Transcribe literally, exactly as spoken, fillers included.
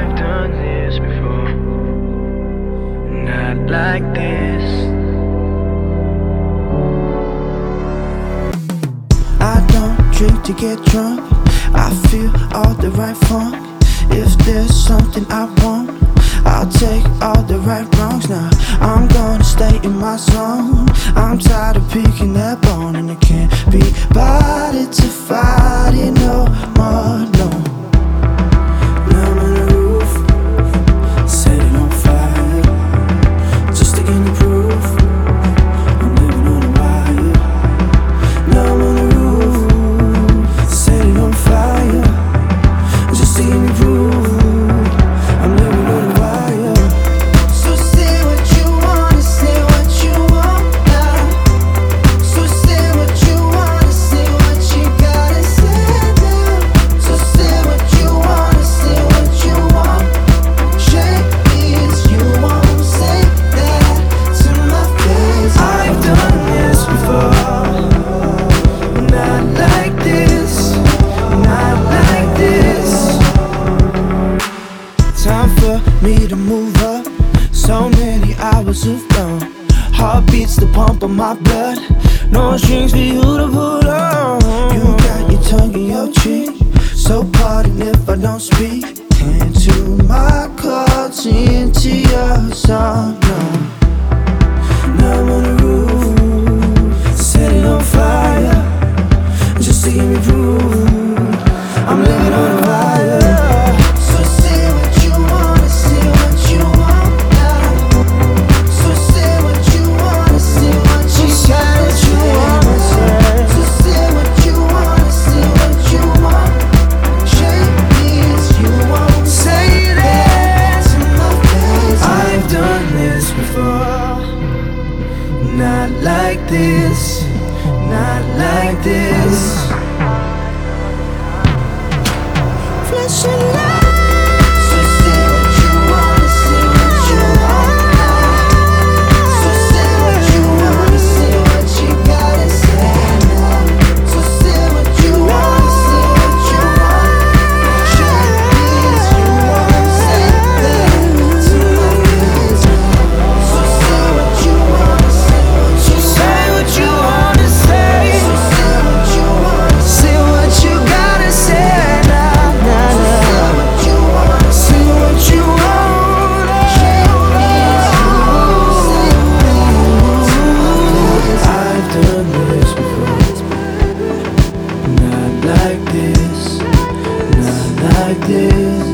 I've done this before, not like this. I don't drink to get drunk, I feel all the right funk. If there's something I want, I'll take all the right wrongs. Now I'm gonna stay in my zone. I'm tired of picking that bone, and I can't be bothered to fight it no more, no. Now I'm on the roof, set it on fire, just to gain the proof I'm living on a wire. Now I'm on the roof, set it on fire, just to gain the proof I'm living on a wire. So say what you wanna, say what you want now. So say what you wanna, say what you gotta say now. So say what you wanna, say what you want. Shame is you won't say that to my face. I've done this before, not like this, not like this. Time for me to move up. So many hours have gone. Heart beats the pump of my blood. No strings for you to pull on. You got your tongue in your cheek, so pardon if I don't speak into my chords, into your song. No. Now I'm on the roof, set it on fire, just to give me proof I'm living on a wire. So say what you wanna, say what you want now. So say what you wanna, say what you gotta say. So say what you wanna, say what you want. Shame is you won't say that to my face. I've done this before, not like this, not like this. Flesh and light. So say what you wanna, say what you want now. So say what you wanna, say what you gotta say now. So say what you wanna, say what you want. Shame is you won't say that to my face. So say what you wanna, say what you want. Say what you wanna say. So say what you wanna, say what you gotta say now, now, now. Say what you wanna, say what you want. I've done this before, not like this, not like this.